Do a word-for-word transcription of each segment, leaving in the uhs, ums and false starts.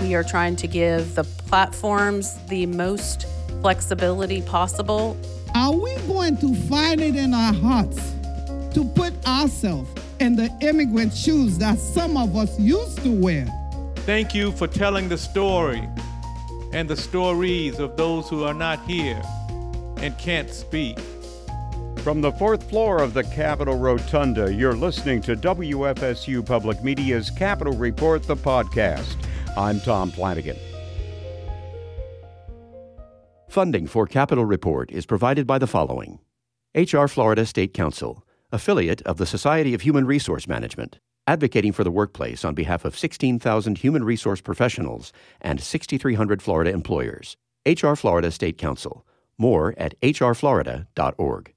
We are trying to give the platforms the most flexibility possible. Are we going to find it in our hearts to put ourselves in the immigrant shoes that some of us used to wear? Thank you for telling the story and the stories of those who are not here and can't speak. From the fourth floor of the Capitol Rotunda, you're listening to W F S U Public Media's Capitol Report, the podcast. I'm Tom Flanagan. Funding for Capitol Report is provided by the following: H R Florida State Council, affiliate of the Society of Human Resource Management, advocating for the workplace on behalf of sixteen thousand human resource professionals and six thousand three hundred Florida employers. H R Florida State Council. More at h r florida dot org.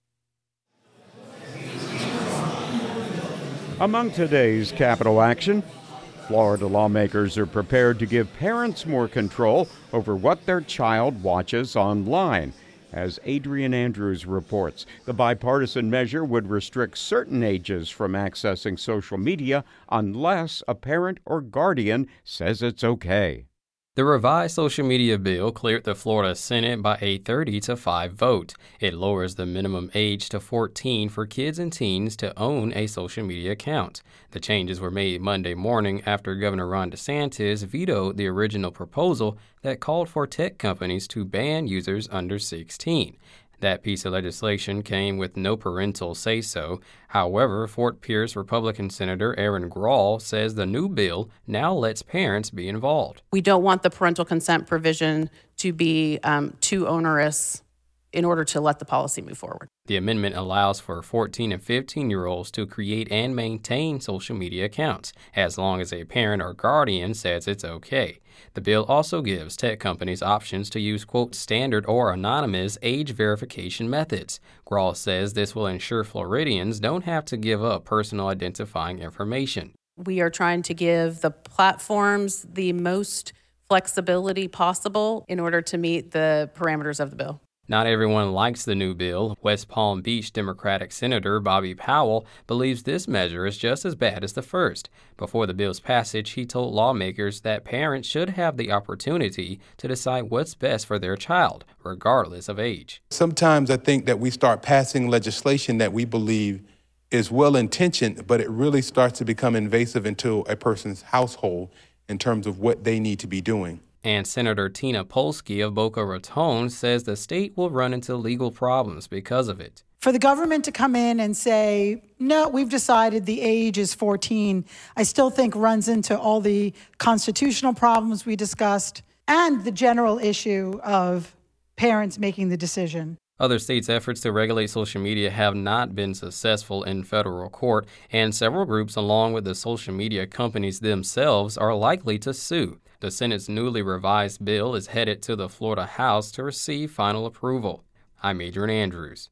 Among today's Capitol action, Florida lawmakers are prepared to give parents more control over what their child watches online. As Adrian Andrews reports, the bipartisan measure would restrict certain ages from accessing social media unless a parent or guardian says it's okay. The revised social media bill cleared the Florida Senate by a thirty to five vote. It lowers the minimum age to fourteen for kids and teens to own a social media account. The changes were made Monday morning after Governor Ron DeSantis vetoed the original proposal that called for tech companies to ban users under sixteen. That piece of legislation came with no parental say-so. However, Fort Pierce Republican Senator Aaron Grawl says the new bill now lets parents be involved. We don't want the parental consent provision to be um, too onerous in order to let the policy move forward. The amendment allows for fourteen and fifteen-year-olds to create and maintain social media accounts, as long as a parent or guardian says it's okay. The bill also gives tech companies options to use, quote, standard or anonymous age verification methods. Grawl says this will ensure Floridians don't have to give up personal identifying information. We are trying to give the platforms the most flexibility possible in order to meet the parameters of the bill. Not everyone likes the new bill. West Palm Beach Democratic Senator Bobby Powell believes this measure is just as bad as the first. Before the bill's passage, he told lawmakers that parents should have the opportunity to decide what's best for their child, regardless of age. Sometimes I think that we start passing legislation that we believe is well-intentioned, but it really starts to become invasive into a person's household in terms of what they need to be doing. And Senator Tina Polsky of Boca Raton says the state will run into legal problems because of it. For the government to come in and say, no, we've decided the age is fourteen, I still think runs into all the constitutional problems we discussed and the general issue of parents making the decision. Other states' efforts to regulate social media have not been successful in federal court, and several groups, along with the social media companies themselves, are likely to sue. The Senate's newly revised bill is headed to the Florida House to receive final approval. I'm Adrian Andrews.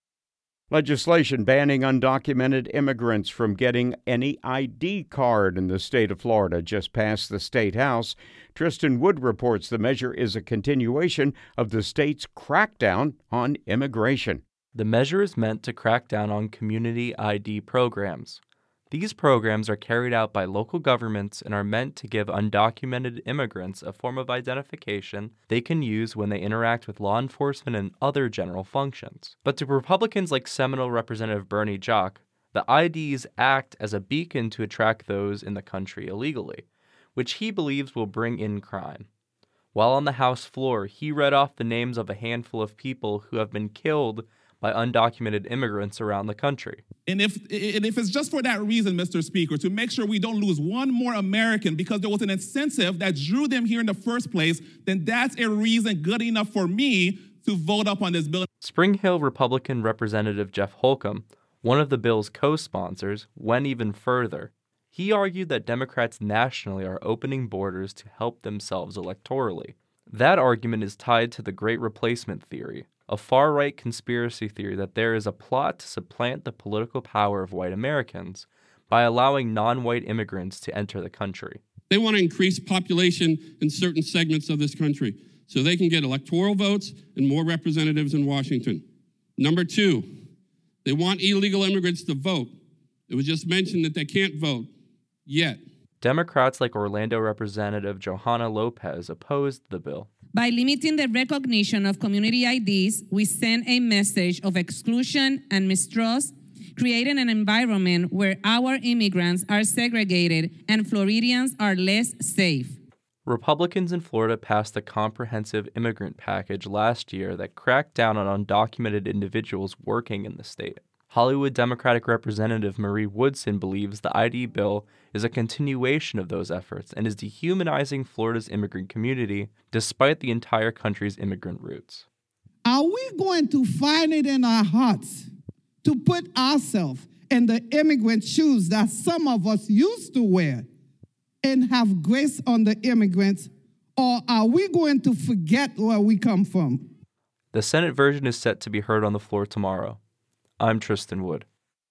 Legislation banning undocumented immigrants from getting any I D card in the state of Florida just passed the State House. Tristan Wood reports the measure is a continuation of the state's crackdown on immigration. The measure is meant to crack down on community I D programs. These programs are carried out by local governments and are meant to give undocumented immigrants a form of identification they can use when they interact with law enforcement and other general functions. But to Republicans like Seminole Representative Bernie Jock, the I Ds act as a beacon to attract those in the country illegally, which he believes will bring in crime. While on the House floor, he read off the names of a handful of people who have been killed by undocumented immigrants around the country. And if and if it's just for that reason, Mister Speaker, to make sure we don't lose one more American because there was an incentive that drew them here in the first place, then that's a reason good enough for me to vote up on this bill. Spring Hill Republican Representative Jeff Holcomb, one of the bill's co-sponsors, went even further. He argued that Democrats nationally are opening borders to help themselves electorally. That argument is tied to the Great Replacement theory, a far-right conspiracy theory that there is a plot to supplant the political power of white Americans by allowing non-white immigrants to enter the country. They want to increase population in certain segments of this country so they can get electoral votes and more representatives in Washington. Number two, they want illegal immigrants to vote. It was just mentioned that they can't vote yet. Democrats like Orlando Representative Johanna Lopez opposed the bill. By limiting the recognition of community I Ds, we send a message of exclusion and mistrust, creating an environment where our immigrants are segregated and Floridians are less safe. Republicans in Florida passed a comprehensive immigrant package last year that cracked down on undocumented individuals working in the state. Hollywood Democratic Representative Marie Woodson believes the I D bill is a continuation of those efforts and is dehumanizing Florida's immigrant community despite the entire country's immigrant roots. Are we going to find it in our hearts to put ourselves in the immigrant shoes that some of us used to wear and have grace on the immigrants, or are we going to forget where we come from? The Senate version is set to be heard on the floor tomorrow. I'm Tristan Wood.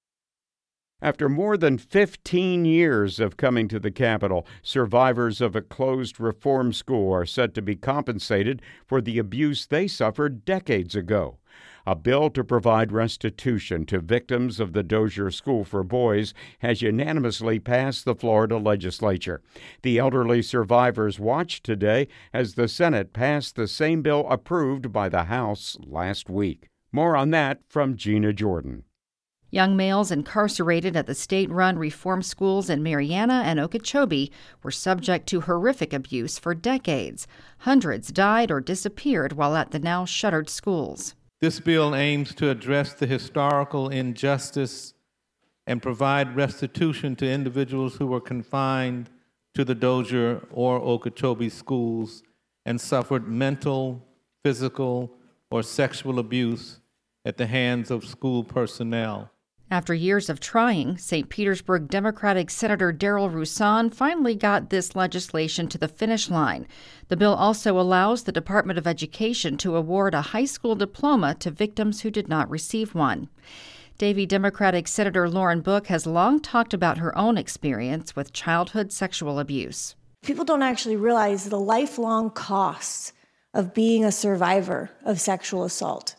After more than fifteen years of coming to the Capitol, survivors of a closed reform school are set to be compensated for the abuse they suffered decades ago. A bill to provide restitution to victims of the Dozier School for Boys has unanimously passed the Florida legislature. The elderly survivors watched today as the Senate passed the same bill approved by the House last week. More on that from Gina Jordan. Young males incarcerated at the state-run reform schools in Mariana and Okeechobee were subject to horrific abuse for decades. Hundreds died or disappeared while at the now-shuttered schools. This bill aims to address the historical injustice and provide restitution to individuals who were confined to the Dozier or Okeechobee schools and suffered mental, physical, or sexual abuse at the hands of school personnel. After years of trying, Saint Petersburg Democratic Senator Darrell Roussan finally got this legislation to the finish line. The bill also allows the Department of Education to award a high school diploma to victims who did not receive one. Davie Democratic Senator Lauren Book has long talked about her own experience with childhood sexual abuse. People don't actually realize the lifelong costs of being a survivor of sexual assault.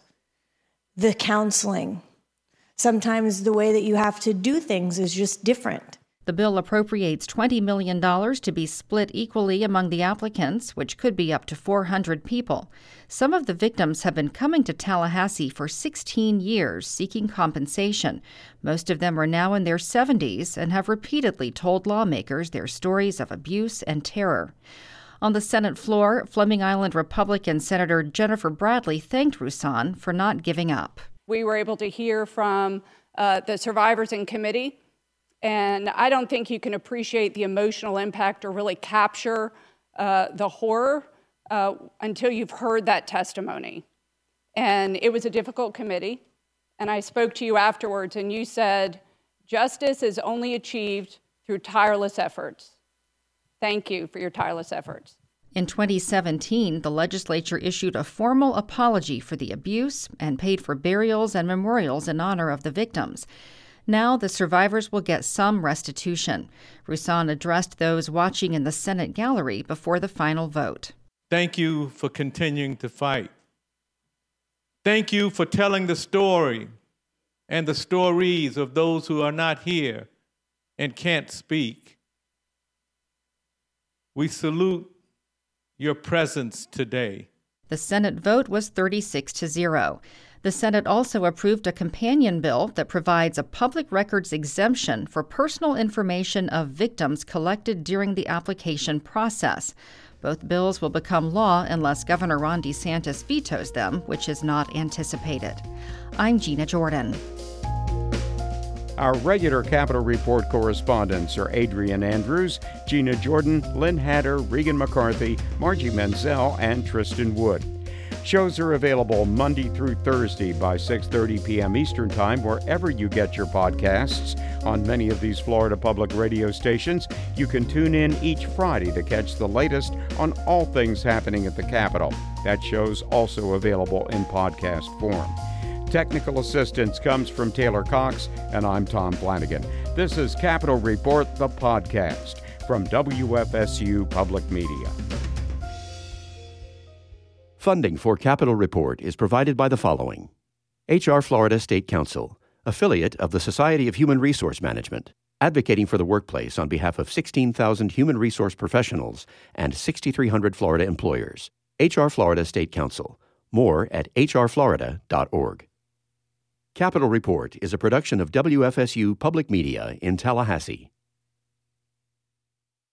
The counseling. Sometimes the way that you have to do things is just different. The bill appropriates twenty million dollars to be split equally among the applicants, which could be up to four hundred people. Some of the victims have been coming to Tallahassee for sixteen years seeking compensation. Most of them are now in their seventies and have repeatedly told lawmakers their stories of abuse and terror. On the Senate floor, Fleming Island Republican Senator Jennifer Bradley thanked Roussan for not giving up. We were able to hear from uh, the survivors in committee, and I don't think you can appreciate the emotional impact or really capture uh, the horror uh, until you've heard that testimony. And it was a difficult committee, and I spoke to you afterwards, and you said, justice is only achieved through tireless efforts. Thank you for your tireless efforts. In twenty seventeen, the legislature issued a formal apology for the abuse and paid for burials and memorials in honor of the victims. Now the survivors will get some restitution. Roussan addressed those watching in the Senate gallery before the final vote. Thank you for continuing to fight. Thank you for telling the story and the stories of those who are not here and can't speak. We salute your presence today. The Senate vote was thirty-six to zero. The Senate also approved a companion bill that provides a public records exemption for personal information of victims collected during the application process. Both bills will become law unless Governor Ron DeSantis vetoes them, which is not anticipated. I'm Gina Jordan. Our regular Capitol Report correspondents are Adrian Andrews, Gina Jordan, Lynn Hatter, Regan McCarthy, Margie Menzel, and Tristan Wood. Shows are available Monday through Thursday by six thirty p.m. Eastern Time wherever you get your podcasts. On many of these Florida public radio stations, you can tune in each Friday to catch the latest on all things happening at the Capitol. That show's also available in podcast form. Technical assistance comes from Taylor Cox, and I'm Tom Flanagan. This is Capitol Report, the podcast from W F S U Public Media. Funding for Capitol Report is provided by the following: H R Florida State Council, affiliate of the Society of Human Resource Management. advocating for the workplace on behalf of sixteen thousand human resource professionals and six thousand three hundred Florida employers. H R Florida State Council. More at h r florida dot org. Capitol Report is a production of W F S U Public Media in Tallahassee.